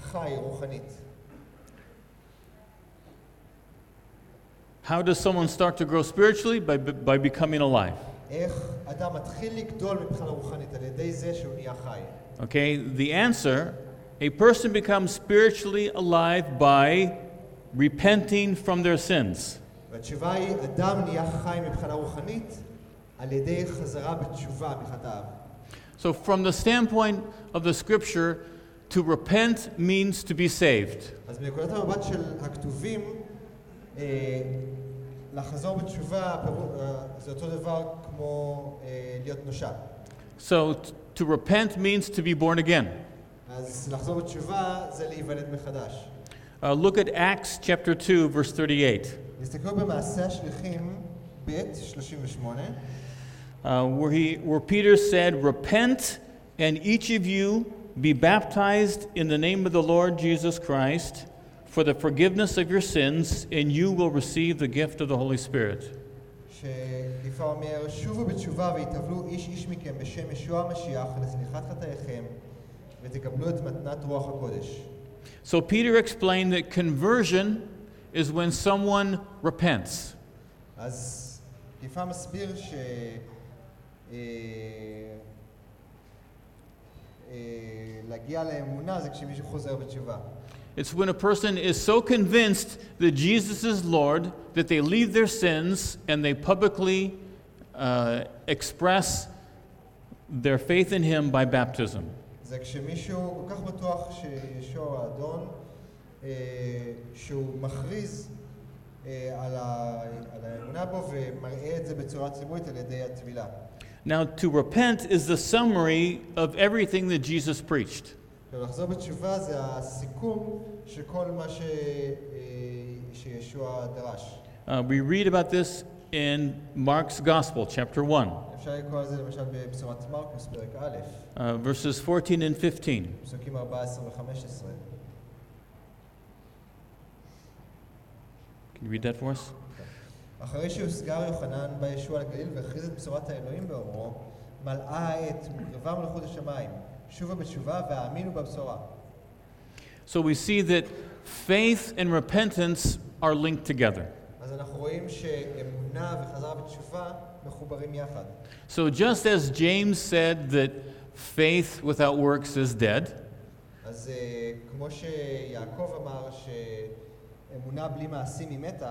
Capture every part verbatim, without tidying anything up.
חי רוחנית. How does someone start to grow spiritually? By, by becoming alive. איך אדם מתחיל לגדול מבחינה רוחנית על ידי זה שהוא נהיה חי? Okay, the answer, a person becomes spiritually alive by repenting from their sins. והתשובה היא, אדם נהיה חי מבחינה רוחנית על ידי חזרה בתשובה מחטאיו. So from the standpoint of the scripture, to repent means to be saved. אז מנקודת המבט של הכתובים, אה, לחזור בתשובה זה אותו דבר כמו אה, להיות נושע. So t- to repent means to be born again. אז לחזור בתשובה זה להיוולד מחדש. Uh, look at Acts chapter two, verse thirty-eight, נסתכלו במעשה השליחים ב' שלושים ושמונה, uh, where, he, where Peter said, "Repent, and each of you be baptized in the name of the Lord Jesus Christ for the forgiveness of your sins, and you will receive the gift of the Holy Spirit." שליפה אומר, שובו בתשובה והתאבלו איש איש מכם בשם ישוע המשיח לסליחת חטאיכם ותקבלו את מתנת רוח הקודש. So Peter explained that conversion is when someone repents. אז ליפה מסביר ש... אה, אה, להגיע לאמונה זה כשמישהו חוזר בתשובה. It's when a person is so convinced that Jesus is Lord that they leave their sins and they publicly uh, express their faith in Him by baptism. זה כשמישהו כל כך בטוח שישוע האדון, אה, שהוא מכריז אה, על, ה, על האמונה בו ומראה את זה בצורה ציבורית על ידי הטבילה. Now, to repent is the summary of everything that Jesus preached. לחזור בתשובה זה הסיכום של כל מה ש... שישוע דרש. Uh, we read about this in Mark's Gospel, chapter one, אפשר לקרוא על זה למשל בבשורת מרקוס, פרק א', uh, verses fourteen and fifteen. פסוקים ארבע עשרה וחמש עשרה. Can you read that for us? אחרי שהוסגר יוחנן בא ישוע לגליל והכריז את בשורת האלוהים באומרו, מלאה העת, מוקרבה מלכות השמיים, שובו בתשובה והאמינו בבשורה. So we see that faith and repentance are linked together. אז אנחנו רואים שאמונה וחזרה בתשובה מחוברים יחד. So just as James said that faith without works is dead, אז כמו שיעקב אמר שאמונה בלי מעשים היא מתה,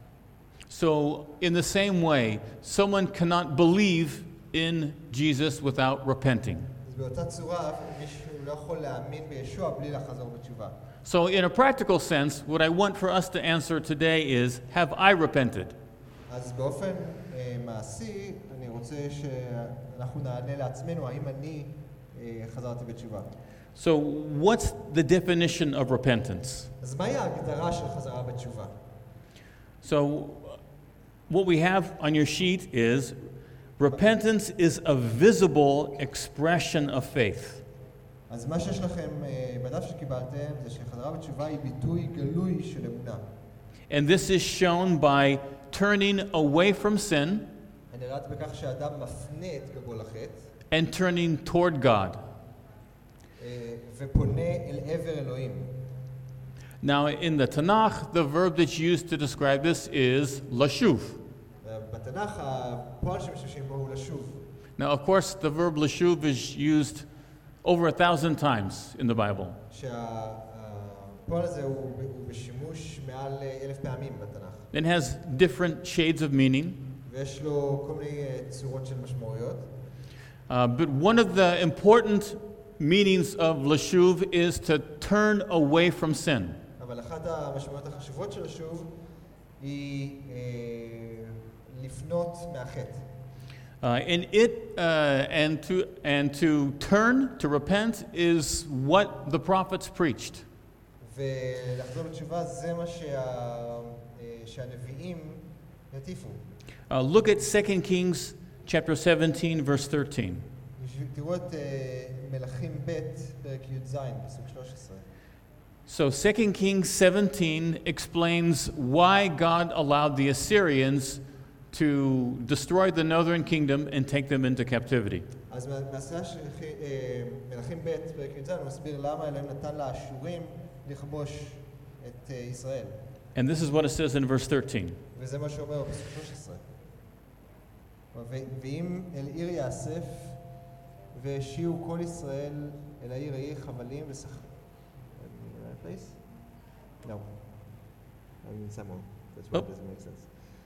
so in the same way, someone cannot believe in Jesus without repenting. אז באותה צורה מישהו לא יכול להאמין בישוע בלי לחזור בתשובה. So in a practical sense, what I want for us to answer today is, have I repented? אז באופן אה, מעשי, אני רוצה שאנחנו נענה לעצמנו, האם אני אה, חזרתי בתשובה. So what's the definition of repentance? אז מהי ההגדרה של חזרה בתשובה? So what we have on your sheet is, repentance is a visible expression of faith. אז מה שיש לכם אה, בדף שקיבלתם זה שחזרה בתשובה היא ביטוי גלוי של אמונה. And this is shown by turning away from sin הנראית בכך שאדם מפנה את גבו לחטא and turning toward God. אה, ופונה אל עבר אלוהים. Now in the Tanakh, the verb that's used to describe this is lashuv. בתנ"ך הפועל שמשתמשים בו הוא לשוב. Now of course the verb lashuv is used over a thousand times in the Bible. שהפועל הזה הוא בשימוש מעל אלף פעמים בתנ"ך. It has different shades of meaning. ויש לו כל מיני צורות של משמעויות. Uh, but one of the important meanings of lashuv is to turn away from sin. אבל אחת המשמעויות החשובות של לשוב היא לפנות מהחטא. Uh, and it uh, and to and to turn to repent is what the prophets preached. ולחזור בתשובה זה מה שהנביאים הטיפו. Uh, look at Second Kings chapter seventeen, verse thirteen. תראו את מלכים ב' פרק י"ז, פסוק שלוש עשרה. So Second Kings seventeen explains why God allowed the Assyrians to destroy the northern kingdom and take them into captivity. אז מעשה השליחים, מלכים ב' פרק י"ז, הוא מסביר למה אלוהים נתן לאשורים לכבוש את ישראל. And this is what it says in verse thirteen. וזה מה שאומר בפסוק שלוש עשרה. ואם אל עיר יאסף והשיעו כל ישראל אל העיר ההיא חבלים ושח... place? No. I mean Samuel. That's why it doesn't make sense.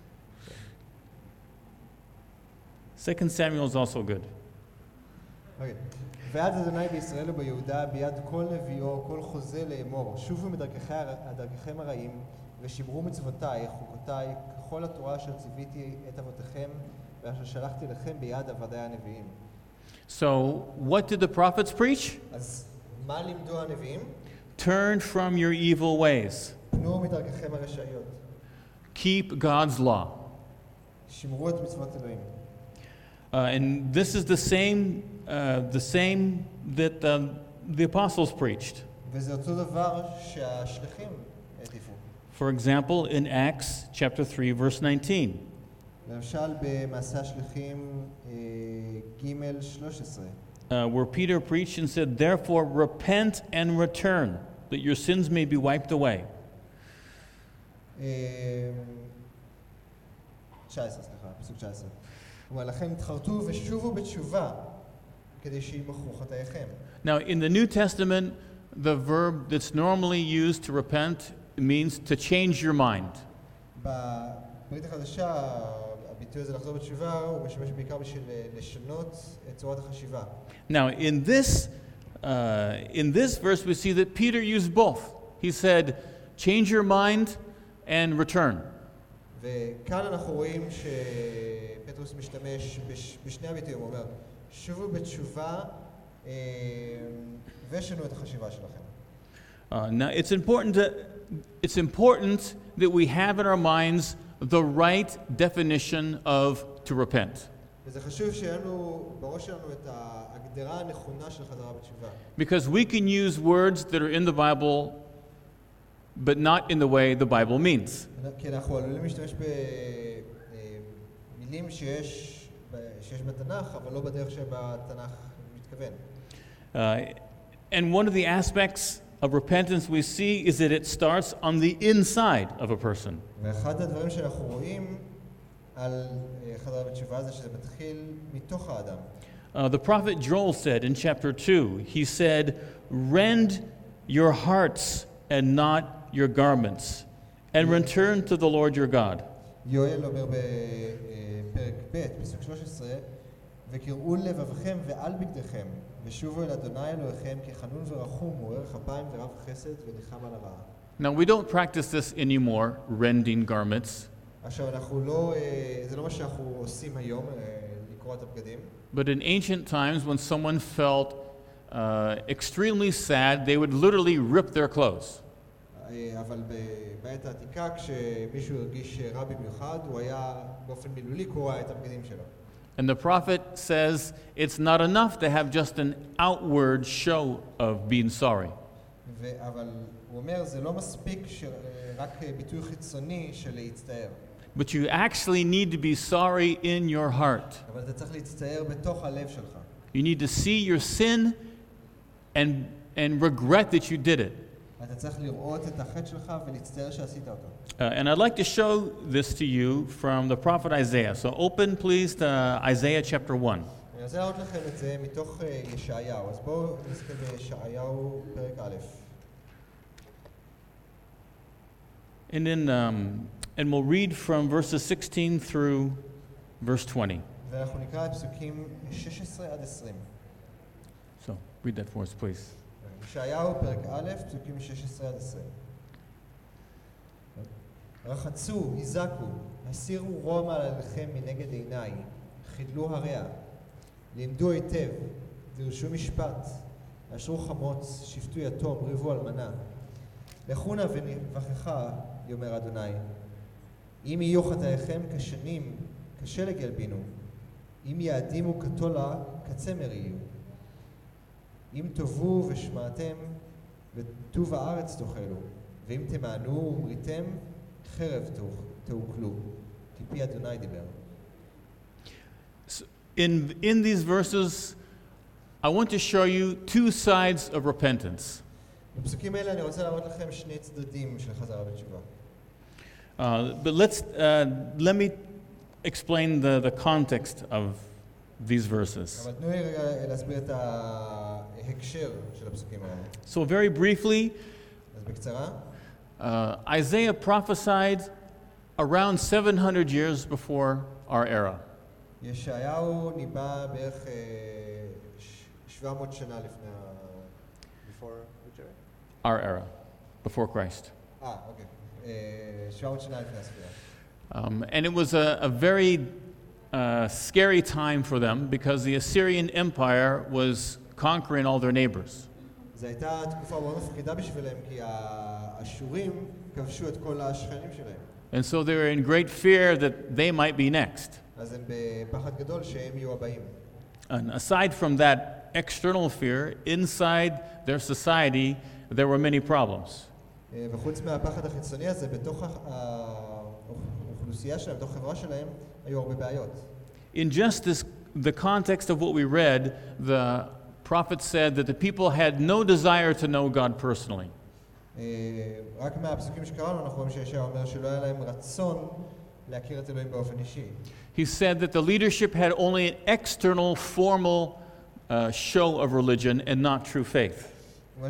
Second Samuel is also good. אוקיי. ועד אדוני בישראל וביהודה ביד כל נביאו, כל חוזה לאמור. שובו מדרככם הרעים ושימרו מצוותיי, חוקותיי, ככל התורה אשר ציוויתי את אבותיכם ואשר שלחתי לכם ביד עבדי הנביאים. So, what did the prophets preach? אז מה לימדו הנביאים? Turn from your evil ways. פנו מדרככם הרשעיות. Keep God's law. שימרו את מצוות אלוהים. Uh, and this is the same, uh, the same that um, the apostles preached. וזה אותו דבר שהשליחים העדיפו. For example, in Acts chapter three, verse nineteen. למשל במעשה השליחים ג' שלוש עשרה. Uh, where Peter preached and said, "Therefore repent and return, that your sins may be wiped away." תשע עשרה, סליחה, פסוק תשע עשרה. הוא אומר, לכן תחרטו ושובו בתשובה, כדי שימחו חטאיכם. Now, in the New Testament, the verb that's normally used to repent means to change your mind. בברית החדשה, הביטוי הזה לחזור בתשובה, הוא משמש בעיקר בשביל לשנות את צורת החשיבה. Now, in this, uh, in this verse, we see that Peter used both. He said, change your mind and return. וכאן אנחנו רואים שפטרוס משתמש בשני הביטויים. הוא אומר, שובו בתשובה ושנו את החשיבה שלכם. Uh, now, it's important to, it's important that we have in our minds the right definition of to repent. וזה חשוב שיהיה לנו בראש שלנו את ההגדרה הנכונה של חזרה בתשובה. Because we can use words that are in the Bible, but not in the way the Bible means. כי אנחנו עלולים להשתמש במילים שיש שיש בתנ"ך, אבל לא בדרך שבתנ"ך מתכוון. Uh, and one of the aspects of repentance we see is that it starts on the inside of a person. ואחד הדברים שאנחנו רואים על חזרה בתשובה זה שזה מתחיל מתוך האדם. Uh, the prophet Joel said in chapter two, he said, "Rend your hearts and not your garments, and return to the Lord your God." יואל אומר בפרק ב', פסוק שלוש עשרה, וקראו לבבכם ועל בגדיכם, ושובו אל אדוני אלוהיכם, כי חנון ורחום הוא ארך אפיים ורב חסד וניחם על הרעה. Now we don't practice this anymore, rending garments. עכשיו אנחנו לא, זה לא מה שאנחנו עושים היום, לקרוע את הבגדים. But in ancient times, when someone felt uh, extremely sad, they would literally rip their clothes. אבל בעת העתיקה, כשמישהו הרגיש רע במיוחד, הוא היה באופן מילולי קורע את הבגדים שלו. And the prophet says it's not enough to have just an outward show of being sorry. אבל הוא אומר, זה לא מספיק רק ביטוי חיצוני של להצטער. But you actually need to be sorry in your heart. אבל אתה צריך להצטער בתוך הלב שלך. You need to see your sin and, and regret that you did it. אתה צריך לראות את החטא שלך ולהצטער שעשית אותו. Uh, and I'd like to show this to you from the prophet Isaiah. So open please to Isaiah chapter one. אני רוצה להראות לכם את זה מתוך ישעיהו. אז בואו נזכר בישעיהו פרק א'. And then um, and we'll read from verses sixteen through verse twenty. ואנחנו נקרא את פסוקים שש עשרה עד עשרים. So read that for us, please. ישעיהו פרק א', פסוקים שש עשרה עד עשרים. רחצו, הזקו, הסירו רוע מעליכם מנגד עיניי, חידלו הרע, לימדו היטב, דרשו משפט, אשרו חמוץ, שפטו יתום, ריבו אלמנה. לכו נא ונבחכה, יאמר אדוני, אם יהיו חטאיכם כשנים, כשלג ילבינו, אם יעדימו כתולה, כצמר יהיו. אם תבואו ושמעתם, וטוב הארץ תאכלו, ואם תמענו ומריתם, חרב תאכלו. כי פי אדוני דיבר. In, in these verses, I want to show you two sides of repentance. בפסוקים האלה אני רוצה להראות לכם שני צדדים של חזרה בתשובה. Uh, but let's, uh, let me explain the, the context of these verses. אבל תנו לי רגע להסביר את ההקשר של הפסוקים האלה. So very briefly, אז בקצרה, uh, Isaiah prophesied around seven hundred years before our era. ישעיהו ניבא בערך אה, ש- שבע מאות שנה לפני ה... before which era? Our era, before Christ. אה, אוקיי. אה, שבע מאות שנה לפני הספירה. Um, and it was a, a very uh, scary time for them because the Assyrian Empire was conquering all their neighbors. זו הייתה תקופה מאוד מפחידה בשבילם, כי האשורים כבשו את כל השכנים שלהם. And so they were in great fear that they might be next. אז הם בפחד גדול שהם יהיו הבאים. And aside from that external fear, inside their society, there were many problems. אה, וחוץ מהפחד החיצוני הזה, בתוך האוכלוסייה שלהם, בתוך החברה שלהם, היו הרבה בעיות. In just this, the context of what we read, the prophet said that the people had no desire to know God personally. אה, רק מהפסוקים שקראנו אנחנו רואים שישעיהו אומר שלא היה להם רצון להכיר את אלוהים באופן אישי. He said that the leadership had only an external, formal uh, show of religion and not true faith. כמו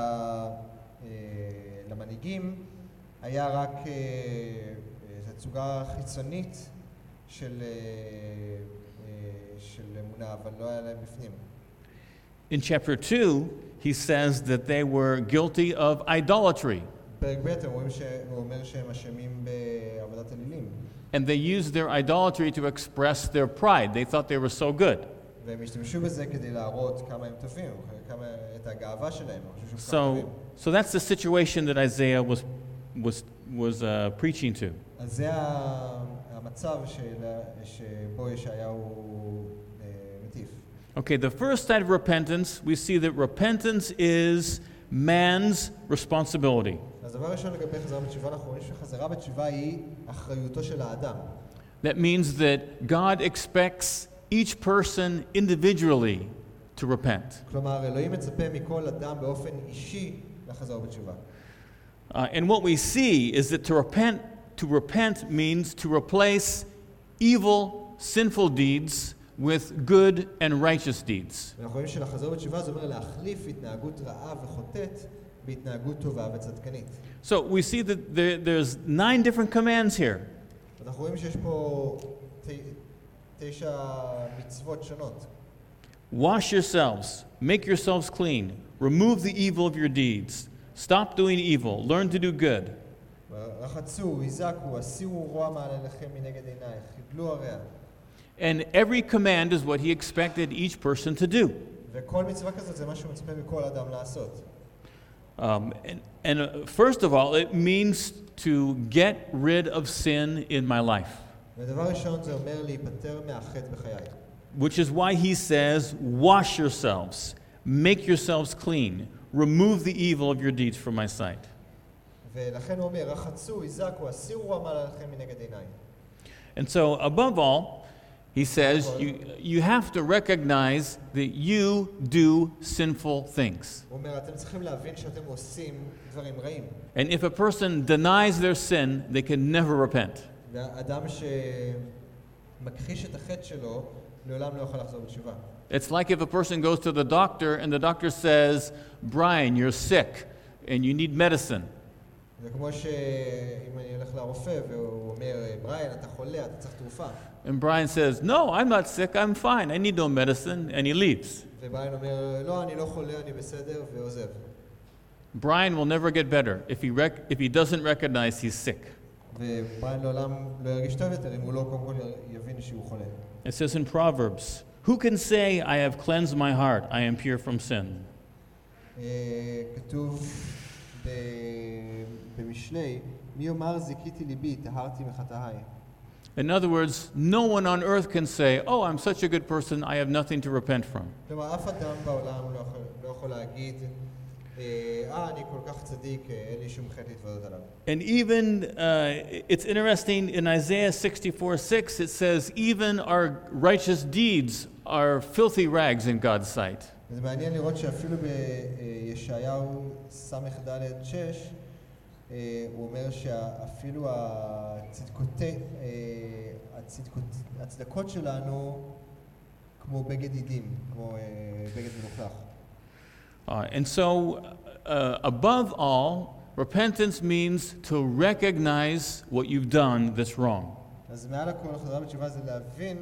שלמנהיגים היה רק אה, אה, תצוגה חיצונית של, אה, אה, של אמונה, אבל לא היה להם בפנים. In chapter two, he says that they were guilty of idolatry. פרק ב' הם רואים שהוא אומר שהם אשמים בעבודת אלילים. And they used their idolatry to express their pride. They thought they were so good. והם השתמשו בזה כדי להראות כמה הם טובים, כמה את הגאווה שלהם. הם חושבים שהם So, טובים. so that's the situation that Isaiah was, was, was uh, preaching to. אז זה ה- המצב של- שבו ישעיהו אה, מטיף. Okay, the first side of repentance, we see that repentance is man's responsibility. אז דבר ראשון לגבי חזרה בתשובה, אנחנו רואים שחזרה בתשובה היא אחריותו של האדם. That means that God expects each person individually to repent. כלומר, אלוהים מצפה מכל אדם באופן אישי לחזור בתשובה. Uh, and what we see is that to repent, to repent means to replace evil, sinful deeds with good and righteous deeds. אנחנו רואים שלחזור בתשובה זה אומר להחליף התנהגות רעה וחוטאת בהתנהגות טובה וצדקנית. So we see that there, there's nine different commands here. אנחנו רואים שיש פה ת- תשע מצוות שונות. Wash yourselves, make yourselves clean, remove the evil of your deeds, stop doing evil, learn to do good. רחצו, הזעקו, הסירו רוע מעליכם מנגד עינייך, חידלו הרע. And every command is what he expected each person to do. וכל מצווה כזאת זה מה שהוא מצפה מכל אדם לעשות. Um, and and uh, first of all, it means to get rid of sin in my life, ודבר ראשון זה אומר להיפטר מהחטא בחיי. which is why he says, wash yourselves, make yourselves clean, remove the evil of your deeds from my sight. ולכן הוא אומר, רחצו, הזעקו, הסירו רע מעליכם מנגד עיניי. And so, above all, he says, you, you have to recognize that you do sinful things. הוא אומר, אתם צריכים להבין שאתם עושים דברים רעים. And if a person denies their sin, they can never repent. ואדם שמכחיש את החטא שלו, לעולם לא יכול לחזור בתשובה. It's like if a person goes to the doctor and the doctor says, Brian, you're sick and you need medicine. זה כמו שאם אני הולך לרופא והוא אומר, בריין, אתה חולה, אתה צריך תרופה. And Brian says, no, I'm not sick, I'm fine, I need no medicine, and he leaves. ובריין אומר, לא, אני לא חולה, אני בסדר, ועוזב. Brian will never get better if he, rec- if he doesn't recognize he's sick. ובריין לעולם לא ירגיש טוב יותר אם הוא לא קודם כל יבין שהוא חולה. It says in Proverbs, who can say, I have cleansed my heart, I am pure from sin? אה, כתוב ב- במשלי, מי יאמר זיכיתי ליבי, טהרתי מחטאיי. In other words, no one on earth can say, oh, I'm such a good person, I have nothing to repent from. כלומר, אף אדם בעולם לא יכול, לא יכול להגיד, אה, אני כל כך צדיק, אין לי שום חטא להתוודות עליו. And even, uh, it's interesting, in Isaiah sixty-four six, it says, even our righteous deeds are filthy rags in God's sight. זה מעניין לראות שאפילו בישעיהו ס"ד שש, הוא אומר שאפילו הצדקות שלנו כמו בגד עידים, כמו בגד מלוכלך. Uh, and so, uh, above all, repentance means to recognize what you've done that's wrong. אז מעל הכל החזרה בתשובה זה להבין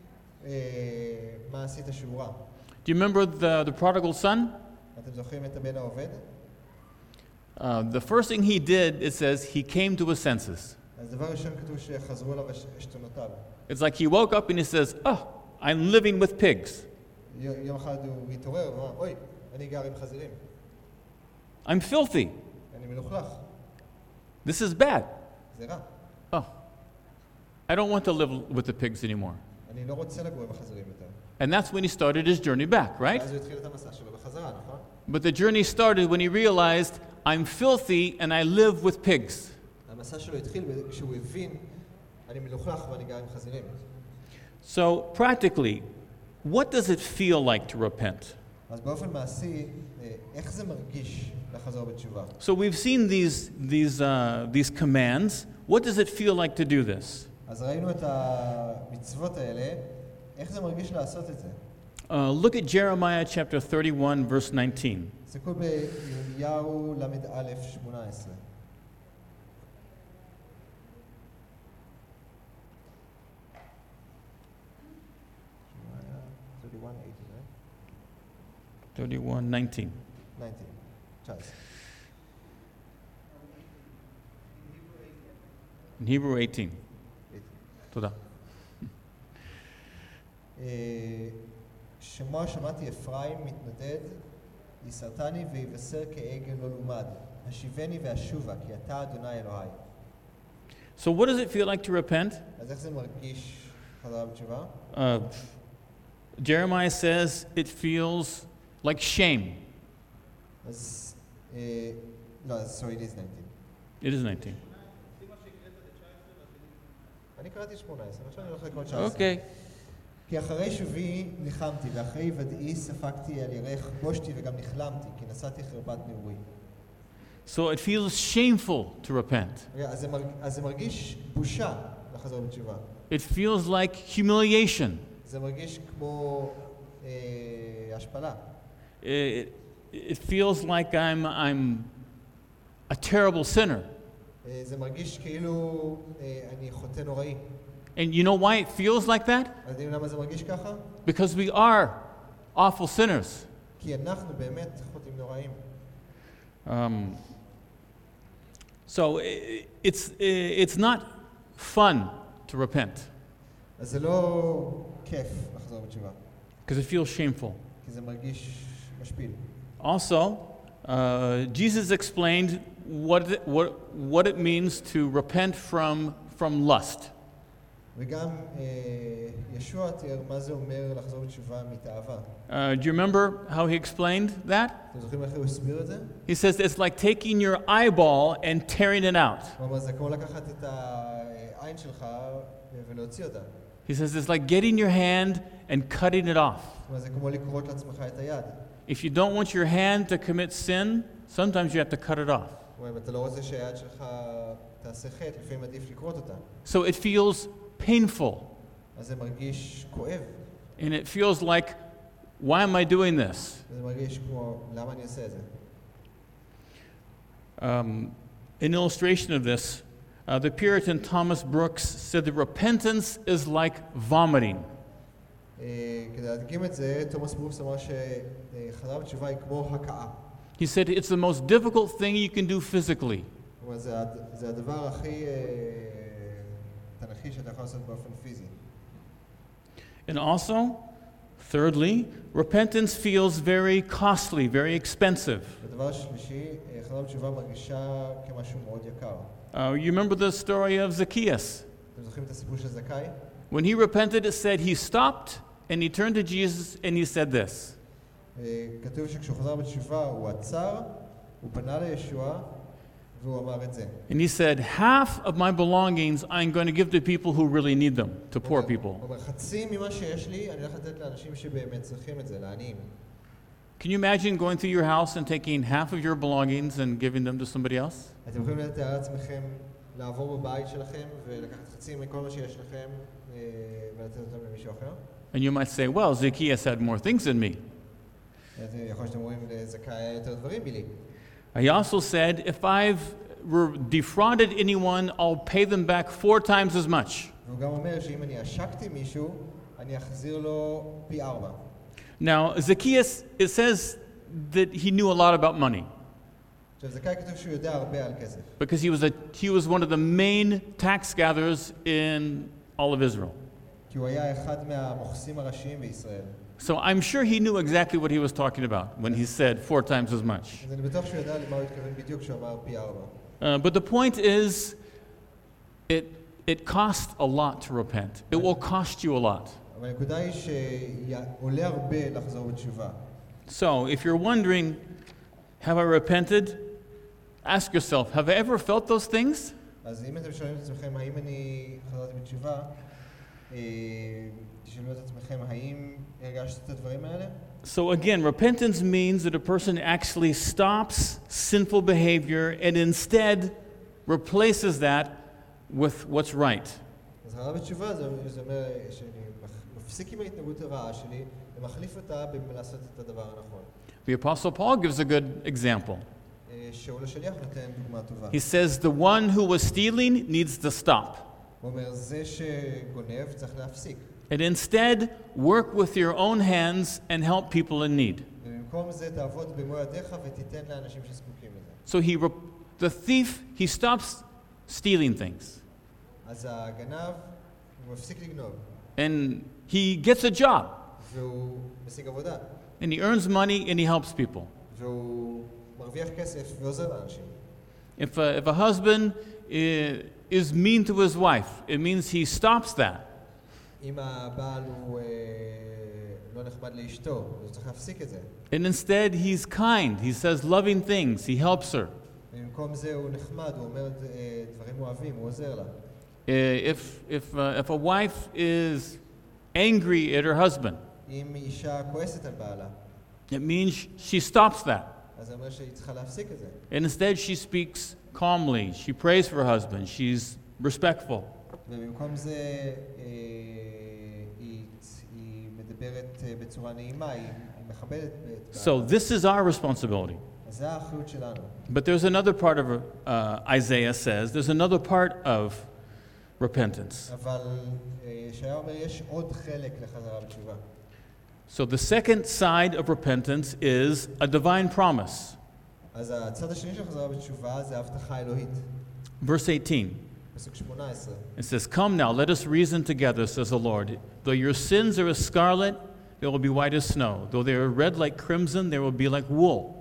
מה עשית שהוא רע. Do you remember the, the prodigal son? אתם זוכרים את הבן העובד? Uh, the first thing he did, it says, he came to his senses. אז דבר ראשון כתוב שחזרו אליו עשתונותיו. It's like he woke up and he says, oh, I'm living with pigs. יום אחד הוא התעורר ואמר, אוי, אני גר עם חזירים. I'm filthy. אני מלוכלך. This is bad. זה רע. Oh, I don't want to live with the pigs anymore. אני לא רוצה לגור עם החזירים יותר. And that's when he started his journey back, right? אז הוא התחיל את המסע שלו בחזרה, נכון? But the journey started when he realized, I'm filthy and I live with pigs. המסע שלו התחיל כשהוא הבין, אני מלוכלך ואני גר עם חזירים. So, practically, what does it feel like to repent? אז באופן מעשי, איך זה מרגיש לחזור בתשובה? So we've seen these, these, uh, these commands. What does it feel like to do this? אז ראינו את המצוות האלה, איך זה מרגיש לעשות את זה? Uh, look at Jeremiah chapter thirty-one, verse nineteen. תסתכלו בירמיהו ל"א שמונה עשרה. thirty-one, nineteen. nineteen. תשע עשרה. In Hebrew, eighteen. תודה. שמוע שמעתי אפרים מתנדד, יסרתני ויבשר כעגל לא לומד, השיבני ואשובה, כי אתה אדוני אלוהי. So what does it feel like to repent? אז איך זה מרגיש חזרה בתשובה? Uh, Jeremiah says it feels like shame. אז, לא, sorry, it is nineteen. It is nineteen. אני קראתי שמונה עשרה, עכשיו אני הולך לקרוא תשע עשרה. Okay. כי אחרי שובי ניחמתי, ואחרי ודאי ספקתי על ירך, בושתי וגם נכלמתי, כי נשאתי חרפת נעורי. So it feels shameful to repent. אז זה, מרג... אז זה מרגיש בושה לחזור בתשובה. It feels like humiliation. זה מרגיש כמו אה, השפלה. It, it feels like I'm, I'm a terrible sinner. אה, זה מרגיש כאילו אה, אני חוטא נוראי. And you know why it feels like that? אז יודעים למה זה מרגיש ככה? Because we are awful sinners. כי אנחנו באמת חוטאים נוראים. Um, so it's, it's not fun to repent. אז זה לא כיף לחזור בתשובה. Because it feels shameful. כי זה מרגיש משפיל. Also, uh, Jesus explained what it, what, what it means to repent from, from lust. וגם ישוע תיאר מה זה אומר לחזור בתשובה מתאווה. Uh, do you remember how he explained that? אתם זוכרים איך הוא הסביר את זה? He says it's like taking your eyeball and tearing it out. הוא אומר, זה כמו לקחת את העין שלך ולהוציא אותה. He says it's like getting your hand and cutting it off. זאת אומרת, זה כמו לקרות לעצמך את היד. If you don't want your hand to commit sin, sometimes you have to cut it off. זאת אומרת, אתה לא רוצה שהיד שלך תעשה חטא, לפעמים עדיף לקרות אותה. So it feels painful. אז זה מרגיש כואב. And it feels like, why am I doing this? זה מרגיש כמו, למה אני עושה את זה? Um, an illustration of this, uh, the Puritan Thomas Brooks said that repentance is like vomiting. כדי להדגים את זה, תומאס ברוקס אמר שחזרה בתשובה היא כמו הקאה. He said it's the most difficult thing you can do physically. זאת אומרת, זה הדבר הכי תנכי שאתה יכול לעשות באופן פיזי. And also, thirdly, repentance feels very costly, very expensive. ודבר שלישי, חזרה בתשובה מרגישה כמשהו מאוד יקר. Uh, you remember the story of Zacchaeus? אתם זוכרים את הסיפור של זכאי? When he repented, it said he stopped and he turned to Jesus and he said this. כתוב שכשהוא חזר בתשובה הוא עצר הוא פנה לישוע והוא אמר את זה. And he said, half of my belongings I'm going to give to people who really need them, to poor הוא people. אומר, חצי ממה שיש לי, אני הולך לתת לאנשים שבאמת צריכים את זה, לעניים. Can you imagine going through your house and taking half of your belongings and giving them to somebody else? אתם יכולים לתאר לעצמכם לעבור בבית שלכם ולקחת חצי מכל מה שיש לכם אה, ולתת אותם למישהו אחר? And you might say, well, Zacchaeus had more things than me. אז יכול שאתם אומרים, לזכאי היה יותר דברים מלי. He also said, if I've re- defrauded anyone, I'll pay them back four times as much. והוא גם אומר שאם אני עשקתי מישהו, אני אחזיר לו פי ארבע. Now, Zacchaeus, it says that he knew a lot about money עכשיו, זכאי כתוב שהוא יודע הרבה על כסף. because he was, a, he was one of the main tax gatherers in all of Israel. כי הוא היה אחד מהמוכסים הראשיים בישראל. So I'm sure he knew exactly what he was talking about when he said four times as much. אז אני בטוח שהוא ידע למה הוא התכוון בדיוק כשהוא אמר פי ארבע. Uh, but the point is, it, it costs a lot to repent. It will cost you a lot. אבל הנקודה היא שעולה הרבה לחזור בתשובה. So if you're wondering, have I repented? Ask yourself, have I ever felt those things? אז אם אתם שואלים את עצמכם, האם אני חזרתי בתשובה, אה, תשאלו את עצמכם, האם הרגשת את הדברים האלה? So again, repentance means that a person actually stops sinful behavior and instead replaces that with what's right. אז חזרה בתשובה זה זה אומר שאני מפסיק עם ההתנהגות הרעה שלי ומחליף אותה בלעשות את הדבר הנכון. The Apostle Paul gives a good example. אה, שאול השליח נותן דוגמה טובה. He says the one who was stealing needs to stop. הוא אומר, זה שגונב צריך להפסיק. And instead, work with your own hands and help people in need. ובמקום זה תעבוד במו ידיך ותיתן לאנשים שזקוקים לזה. So he, re- the thief, he stops stealing things. אז הגנב, הוא מפסיק לגנוב. And he gets a job. והוא משיג עבודה. And he earns money and he helps people. והוא מרוויח כסף ועוזר לאנשים. If a, if a husband i- is mean to his wife, it means he stops that. אם הבעל הוא אה, לא נחמד לאשתו, אז הוא צריך להפסיק את זה. And instead, he's kind. He says loving things. He helps her. במקום זה הוא נחמד, הוא אומר אה, דברים אוהבים, הוא עוזר לה. Uh, If, if, uh, if a wife is angry at her husband, אם אישה כועסת על בעלה, it means she stops that. אז זה אומר שהיא צריכה להפסיק את זה. And instead, she speaks calmly. She prays for her husband. She's respectful. ובמקום זה אה, היא, היא מדברת אה, בצורה נעימה, היא, היא מכבדת את So בעלה. this is our responsibility. אז זה האחריות שלנו. But there's another part of, uh, Isaiah says, there's another part of repentance. אבל אה, ישעיהו אומר, יש עוד חלק לחזרה בתשובה. So the second side of repentance is a divine promise. אז הצד השני של חזרה בתשובה זה הבטחה אלוהית. Verse eighteen, פסוק שמונה עשרה. it says, Come now, let us reason together, says the Lord. Though your sins are as scarlet, they will be white as snow. Though they are red like crimson, they will be like wool.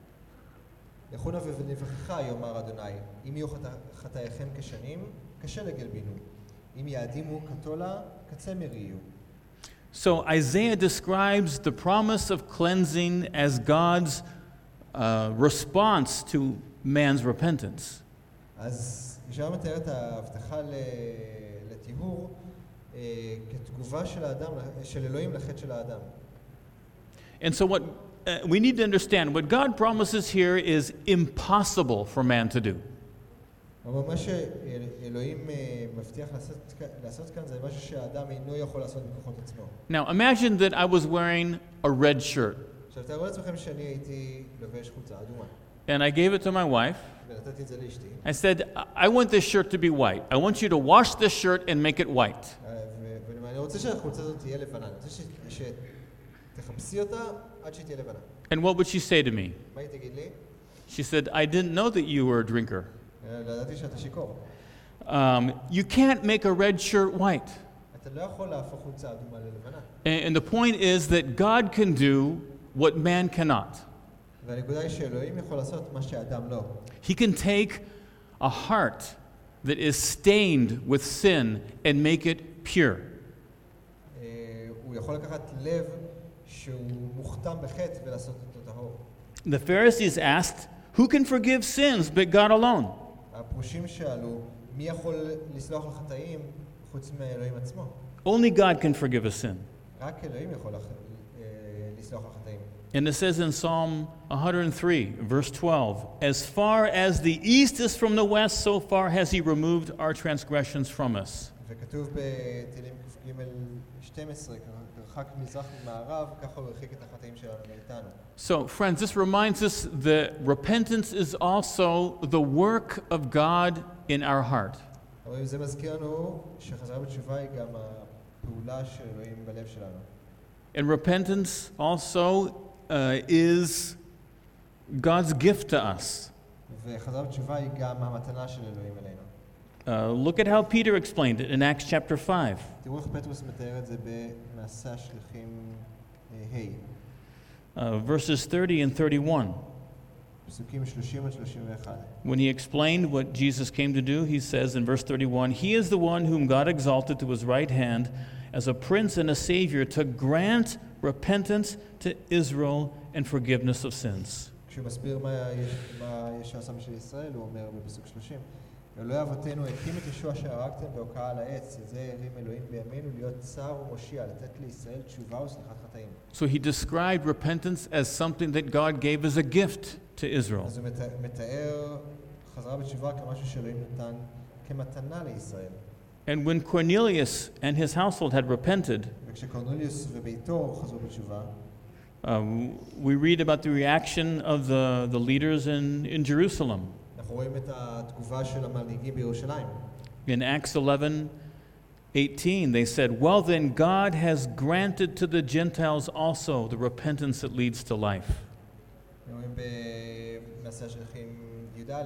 לכו נא ונבכך, יאמר אדוני, אם יהיו חטא- חטאיכם כשנים, קשה לגלבינו. אם יעדימו כתולה, קצה מרי יהיו. So Isaiah describes the promise of cleansing as God's uh, response to man's repentance. אז ישעיהו מתאר את ההבטחה ל- לטיהור אה, כתגובה של האדם, של אלוהים לחטא של האדם. And so what uh, we need to understand, what God promises here is impossible for man to do. אבל מה שאלוהים אה, מבטיח לעשות, לעשות כאן זה משהו שהאדם אינו יכול לעשות בכוחות עצמו. Now imagine that I was wearing a red shirt עכשיו תארו לעצמכם שאני הייתי לובש חולצה אדומה, and I gave it to my wife. ונתתי את זה לאשתי, I said, I want this shirt to be white. I want you to wash this shirt and make it white. אה, ו- ואני רוצה שהחולצה הזאת תהיה לבנה, אני רוצה ש- שתחפשי אותה עד שהיא תהיה לבנה. And what would she say to me? מה היא תגיד לי? She said, I didn't know that you were a drinker. אה, לא ידעתי שאתה שיכור. Um, you can't make a red shirt white. אתה לא יכול להפוך חולצה אדומה ללבנה. And, and the point is that God can do what man cannot. והנקודה היא שאלוהים יכול לעשות מה שהאדם לא. He can take a heart that is stained with sin and make it pure. אה, הוא יכול לקחת לב שהוא מוכתם בחטא ולעשות אותו טהור. The Pharisees asked, Who can forgive sins but God alone? הפרושים שאלו, מי יכול לסלוח על חטאים חוץ מאלוהים עצמו? Only God can forgive a sin. רק אלוהים יכול לח- אה, לסלוח על חטאים. And it says in Psalm one hundred three, verse twelve, as far as the east is from the west, so far has he removed our transgressions from us. וכתוב בתהילים ק"ג שתים עשרה, כרחק מזרח ממערב, ככה הוא הרחיק את החטאים שלנו מאיתנו. So, friends, this reminds us that repentance is also the work of God in our heart. אבל זה מזכיר לנו שחזרה בתשובה היא גם הפעולה של אלוהים בלב שלנו. And repentance also uh, is God's gift to us. וחזרה בתשובה היא גם המתנה של אלוהים אלינו. Uh, look at how Peter explained it in Acts chapter five. תראו איך פטרוס מתאר את זה במעשה השליחים אה, ה', Uh, verses thirty and thirty-one. פסוקים שלושים עד שלושים ואחת. When he explained what Jesus came to do, he says in verse thirty-one, he is the one whom God exalted to his right hand as a prince and a savior to grant repentance to Israel and forgiveness of sins. כשהוא מסביר מה יש- מה ישוע עשה בשביל ישראל, הוא אומר בפסוק שלושים, אלוהי אבותינו הקים את ישוע שהרגתם בהוקעה על העץ, את זה הרים אלוהים בימינו להיות צר ומושיע, לתת לישראל תשובה וסליחת חטאים. So he described repentance as something that God gave as a gift to Israel. אז הוא מת- מתאר חזרה בתשובה כמשהו שאלוהים נתן כמתנה לישראל. And when Cornelius and his household had repented, וכשקורנליוס וביתו חזרו בתשובה, uh, we read about the reaction of the, the leaders in, in Jerusalem. אנחנו רואים את התגובה של המנהיגים בירושלים. In Acts eleven eighteen, they said, well, then God has granted to the Gentiles also the repentance that leads to life. רואים במעשה השליחים י"א,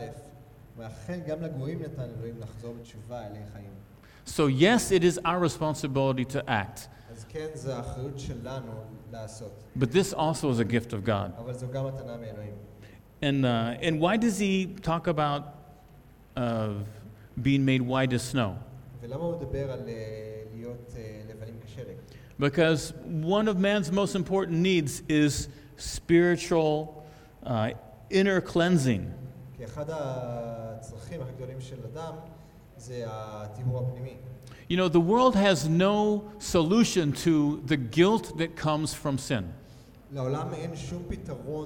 ואכן גם לגויים נתן אלוהים לחזור בתשובה אלי חיים. So, yes, it is our responsibility to act, אז כן, זו האחריות שלנו לעשות, but this also is a gift of God. אבל זו גם מתנה מאלוהים. And, uh, and why does he talk about uh, being made white as snow? ולמה הוא מדבר על אה, להיות אה, לבנים כשלג? Because one of man's most important needs is spiritual uh, inner cleansing. כי אחד הצרכים הכי גדולים של אדם זה הטיהור הפנימי. You know, the world has no solution to the guilt that comes from sin. לעולם אין שום פתרון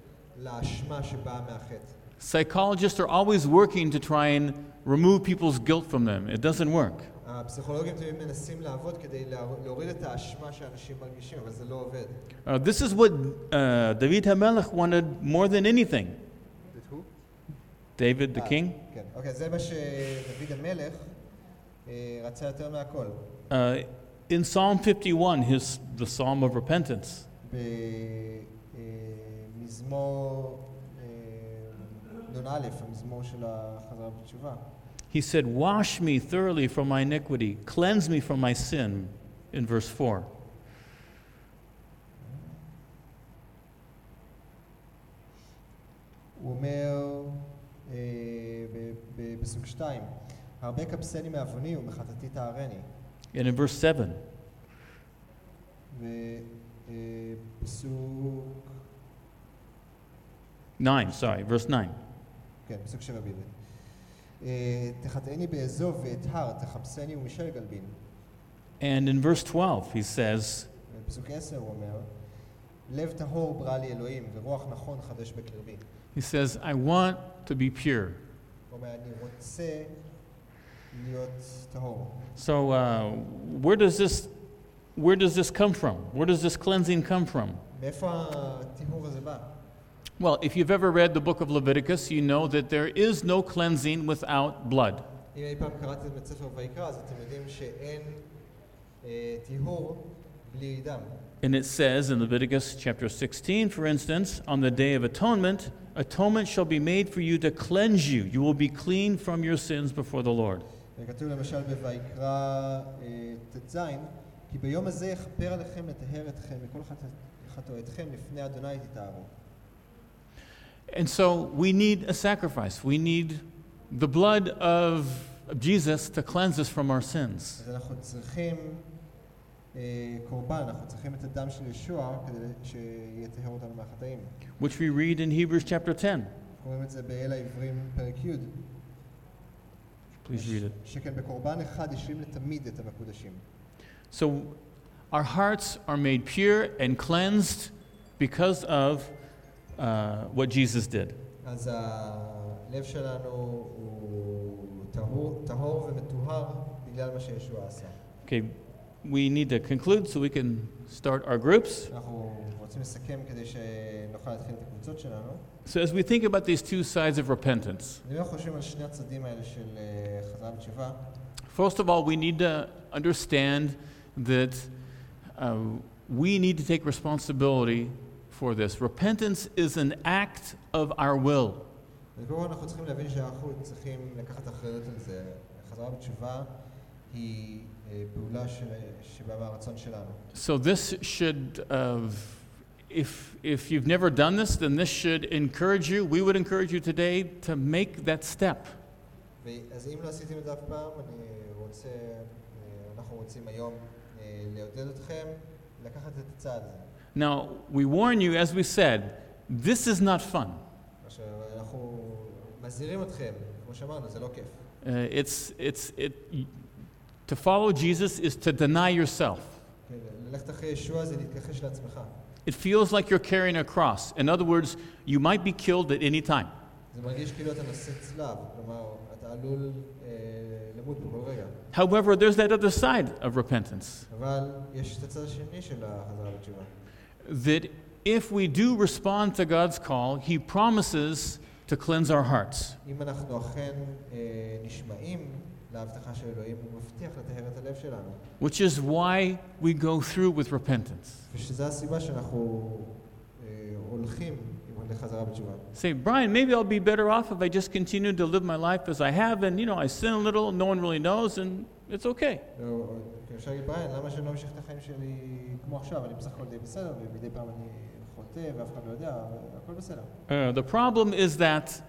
לאשמה שבאה מהחטא. Psychologists are always working to try and remove people's guilt from them. It doesn't work. הפסיכולוגים תמיד מנסים לעבוד כדי להוריד את האשמה שאנשים מרגישים, אבל זה לא עובד. Uh, this is what uh, David HaMelech wanted more than anything. David the אה, king. כן, אוקיי, זה מה שדוד המלך אה, רצה יותר מהכל. Uh, in Psalm fifty-one, his, the Psalm of Repentance, במזמור נ"א, המזמור של החזרה בתשובה. he said, wash me thoroughly from my iniquity, cleanse me from my sin, in verse four. הוא אומר אה, ב- בפסוק שתיים, הרבה כבסני מעווני ומחטאתי תערני. And in verse seven, ופסוק, nine, sorry, verse nine. כן, פסוק שבע בעברית. אה, תחטאני באזוב ואת הר, תחפשני ומשל גלבין. And in verse twelve, he says, בפסוק עשר הוא אומר, לב טהור ברא לי אלוהים ורוח נכון חדש בקרבי. he says, I want to be pure. הוא אומר, אני רוצה להיות טהור. So uh, where does this where does this come from? Where does this cleansing come from? מאיפה הטיהור הזה בא? Well, if you've ever read the book of Leviticus, you know that there is no cleansing without blood. אם אי פעם קראתם את ספר ויקרא, אז אתם יודעים שאין אה, טיהור בלי דם. And it says in Leviticus chapter sixteen, for instance, on the Day of Atonement, atonement shall be made for you to cleanse you. You will be clean from your sins before the Lord. וכתוב למשל בויקרא אה, ט"ז, כי ביום הזה יכפר עליכם לטהר אתכם מכל חטא- חטאותיכם לפני אדוני תטהרו. And so we need a sacrifice. We need the blood of Jesus to cleanse us from our sins. אז אנחנו צריכים אה, קורבן, אנחנו צריכים את הדם של ישוע כדי שיטהר אותנו מהחטאים. Which we read in Hebrews chapter ten. אנחנו רואים את זה באל העברים פרק י'. Please read it. שכן בקורבן אחד השלים לתמיד את המקודשים. So our hearts are made pure and cleansed because of uh, what Jesus did. אז הלב שלנו הוא טהור, טהור ומטוהר בגלל מה שישוע עשה. Okay, we need to conclude so we can start our groups. אנחנו רוצים לסכם כדי שנוכל להתחיל את הקבוצות שלנו. So as we think about these two sides of repentance, אם אנחנו חושבים על שני הצדדים האלה של חזרה בתשובה, first of all, we need to understand that uh, we need to take responsibility for this. Repentance is an act of our will. ובואו אנחנו צריכים להבין שאנחנו צריכים לקחת אחריות על זה. חזרה בתשובה היא פעולה שבאה מהרצון שלנו. So this should, uh, if if you've never done this, then this should encourage you. We would encourage you today to make that step. אז אם לא עשיתם את זה אף פעם, אני רוצה, אנחנו רוצים היום לעודד אתכם לקחת את הצעד הזה. Now, we warn you, as we said, this is not fun. אנחנו מזהירים אתכם, כמו שאמרנו, זה לא כיף. Uh, it's it's it. To follow Jesus is to deny yourself. ללכת אחרי ישוע זה להתכחש לעצמך. It feels like you're carrying a cross. In other words, you might be killed at any time. זה מרגיש כאילו אתה נושא צלב, כלומר, אתה עלול למות פה כל רגע. However, there's that other side of repentance. אבל יש את הצד השני של החזרה בתשובה. That if we do respond to God's call, He promises to cleanse our hearts. אם אנחנו אכן נשמעים להבטחה של אלוהים, הוא מבטיח לטהר את הלב שלנו. Which is why we go through with repentance. ושזו הסיבה שאנחנו הולכים לחזרה בתשובה. Say, Brian, maybe I'll be better off if I just continue to live my life as I have, and you know, I sin a little, no one really knows, and it's okay. אפשר להגיד, בריין, למה שאני לא ממשיך את החיים שלי כמו עכשיו? אני בסך הכל די בסדר, ומדי פעם אני חוטא, ואף אחד לא יודע, הכל בסדר. The problem is that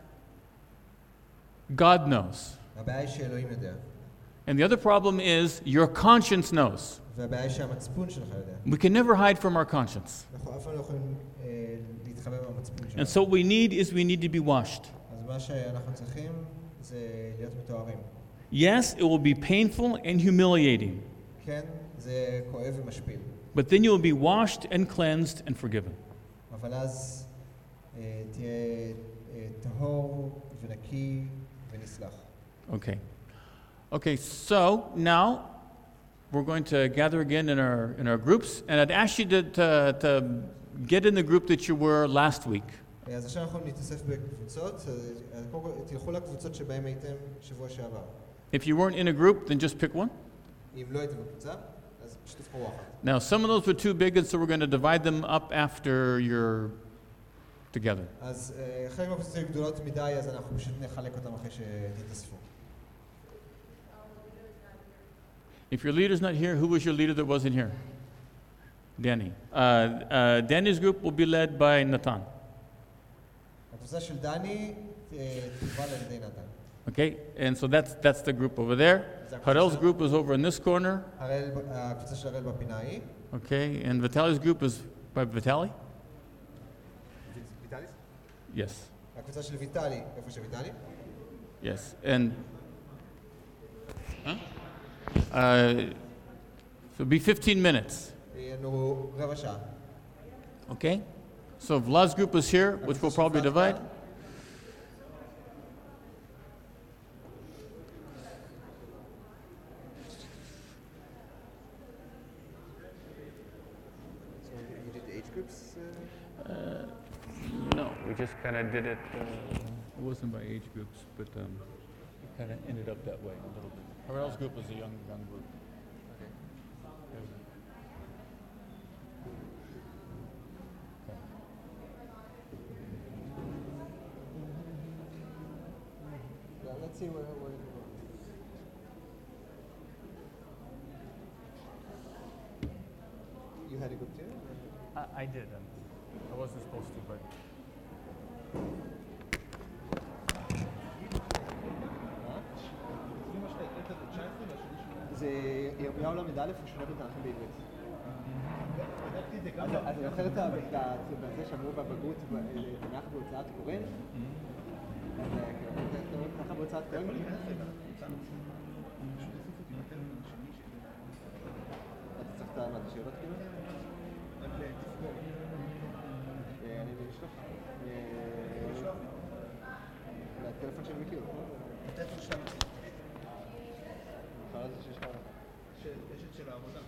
God knows. הבעיה היא שאלוהים יודע. And the other problem is your conscience knows. והבעיה היא שהמצפון שלך יודע. We can never hide from our conscience. אנחנו אף פעם לא יכולים להתחבא מהמצפון שלנו. And so what we need is we need to be washed. אז מה שאנחנו צריכים זה להיות מטוהרים. Yes, it will be painful and humiliating. כן, זה כואב ומשפיל. But then you will be washed and cleansed and forgiven. אבל אז תהיה טהור ונקי ונסלח. Okay. Okay, so now we're going to gather again in our in our groups, and I'd ask you to, to, to get in the group that you were last week. אז עכשיו אנחנו נתאסף בקבוצות, תלכו לקבוצות שבהם הייתם שבוע שעבר. If you weren't in a group, then just pick one. אם לא הייתם בקבוצה, אז פשוט תבחרו אחת. Now, some of those were too big, and so we're going to divide them up after you're together. אז חלק מהקבוצות היו גדולות מדי, אז אנחנו פשוט נחלק אותם אחרי שתתאספו. If your leader's not here, who was your leader that wasn't here? Danny. Uh, uh, Danny's group will be led by Nathan. הקבוצה של דני תובל על ידי נתן. Okay, and so that's that's the group over there. Harel's group is over in this corner. הקבוצה של הראל בפינה ההיא. Okay, and Vitali's group is by Vitali? ויטליס? Yes. הקבוצה של ויטלי, איפה שוויטלי? Yes, and huh? Uh, so it'll be fifteen minutes. יהיו רבע שעה. Okay? So Vlad's group is here, which we'll probably divide. So you did the age groups? Uh, no, we just kind of did it. Uh, it wasn't by age groups, but um, it kind of ended up that way a little bit. Harel's group was a young, young group. Okay. Yeah, let's see where where it goes. You had a group too? I, I did. Um, I wasn't supposed to, but. זה ירמיהו ל"א ושונה בתנ"כים בעברית. אז אני זוכר את זה שאמרו בבגרות תנ"ך בהוצאת קורן, ככה בצד כאלה. אתה צריך את השאלות כאילו? אני אשלח. לטלפון של מיקי, נכון? הטלפון שלנו. בכלל זה שיש לך? יש את של העבודה.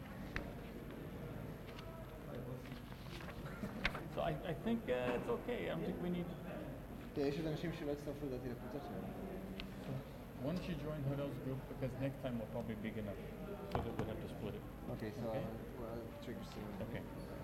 So I, I think uh, it's okay. I don't think we need. יש עוד אנשים שלא הצטרפו לדעתי לקבוצה שלנו. Why don't you join Hodol's group, because next time we'll probably be big enough so that we'll have to split it. Okay, so Okay. I'll, well, I'll trigger soon. Okay.